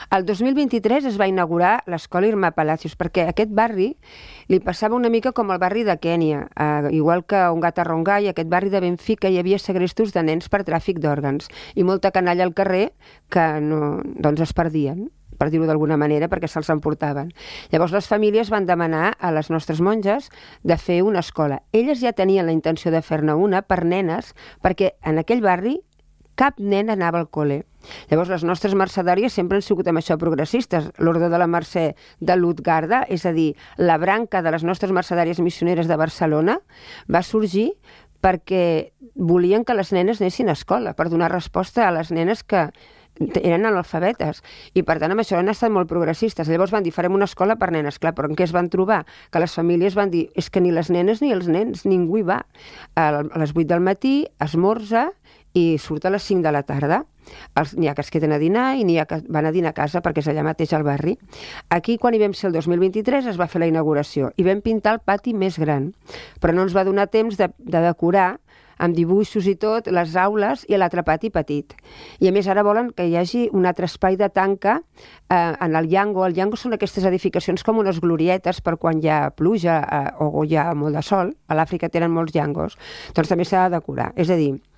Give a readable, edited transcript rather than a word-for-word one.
El 2023 es va inaugurar l'Escola Irma Palacios, perquè a aquest barri li passava una mica com el barri de Kènia. Igual que a Ongata-Rongai, aquest barri de Benfica hi havia segrestos de nens per tràfic d'òrgans i molta canalla al carrer que no, doncs es perdien, per dir-ho d'alguna manera, perquè se'ls emportaven. Llavors les famílies van demanar a les nostres monges de fer una escola. Elles ja tenien la intenció de fer-ne una per nenes, perquè en aquell barri cap nen anava al col·le. Llavors les nostres mercedàries sempre han sigut amb això progressistes. L'Ordre de la Mercè de Lutgarda, és a dir, la branca de les nostres mercedàries missioneres de Barcelona, va sorgir perquè volien que les nenes anessin a escola, per donar resposta a les nenes que eren analfabetes, i per tant amb això han estat molt progressistes. Llavors van dir, farem una escola per nenes, clar, però en què es van trobar? Que les famílies van dir, és que ni les nenes ni els nens, ningú hi va. A les 8 del matí esmorza i surt a les 5 de la tarda. N'hi ha que es queden a dinar i n'hi ha que van a dinar a casa perquè és allà mateix al barri. Aquí, quan hi vam ser el 2023, es va fer la inauguració i vam pintar el pati més gran, però no ens va donar temps de decorar amb dibuixos i tot, les aules i l'altre pati petit. I a més ara volen que hi hagi un altre espai de tanca en el Llango. El Llango són aquestes edificacions com unes glorietes per quan hi ha pluja o hi ha molt de sol. A l'Àfrica tenen molts llangos. Doncs també s'ha de decorar. És a dir,